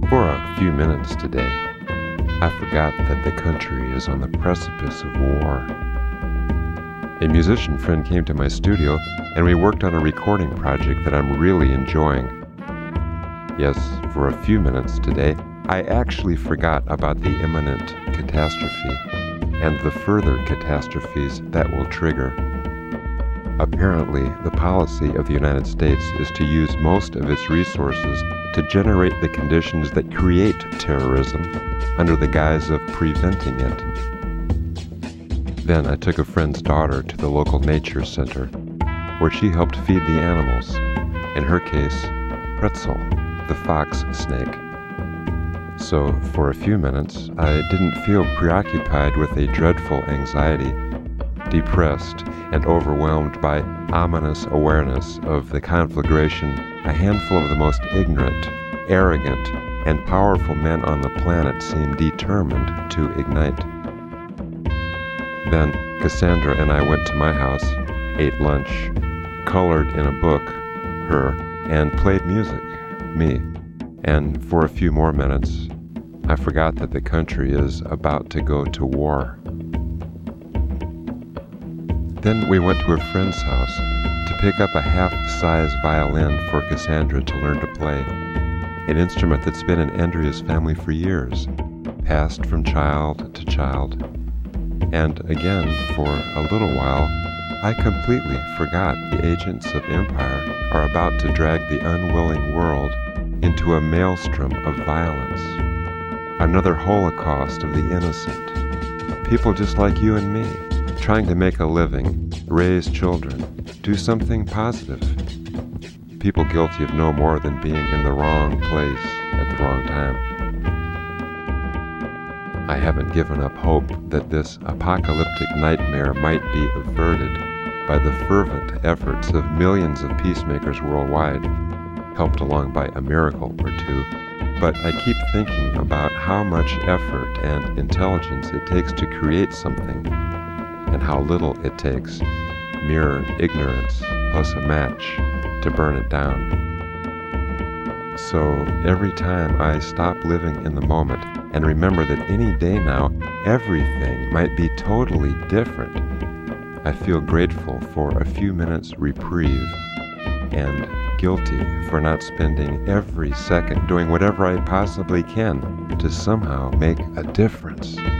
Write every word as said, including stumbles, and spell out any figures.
For a few minutes today, I forgot that the country is on the precipice of war. A musician friend came to my studio, and we worked on a recording project that I'm really enjoying. Yes, for a few minutes today, I actually forgot about the imminent catastrophe and the further catastrophes that will trigger. Apparently, the policy of the United States is to use most of its resources to generate the conditions that create terrorism under the guise of preventing it. Then I took a friend's daughter to the local nature center, where she helped feed the animals, in her case, Pretzel, the fox snake. So, for a few minutes, I didn't feel preoccupied with a dreadful anxiety, depressed and overwhelmed by ominous awareness of the conflagration a handful of the most ignorant, arrogant, and powerful men on the planet seem determined to ignite. Then Cassandra and I went to my house, ate lunch, colored in a book, her, and played music, me. And for a few more minutes, I forgot that the country is about to go to war. Then we went to a friend's house to pick up a half-size violin for Cassandra to learn to play, an instrument that's been in Andrea's family for years, passed from child to child. And again, for a little while, I completely forgot the agents of empire are about to drag the unwilling world into a maelstrom of violence, another holocaust of the innocent, people just like you and me, trying to make a living, raise children, do something positive. People guilty of no more than being in the wrong place at the wrong time. I haven't given up hope that this apocalyptic nightmare might be averted by the fervent efforts of millions of peacemakers worldwide, helped along by a miracle or two. But I keep thinking about how much effort and intelligence it takes to create something, and how little it takes, mere ignorance plus a match, to burn it down. So every time I stop living in the moment and remember that any day now everything might be totally different, I feel grateful for a few minutes reprieve and guilty for not spending every second doing whatever I possibly can to somehow make a difference.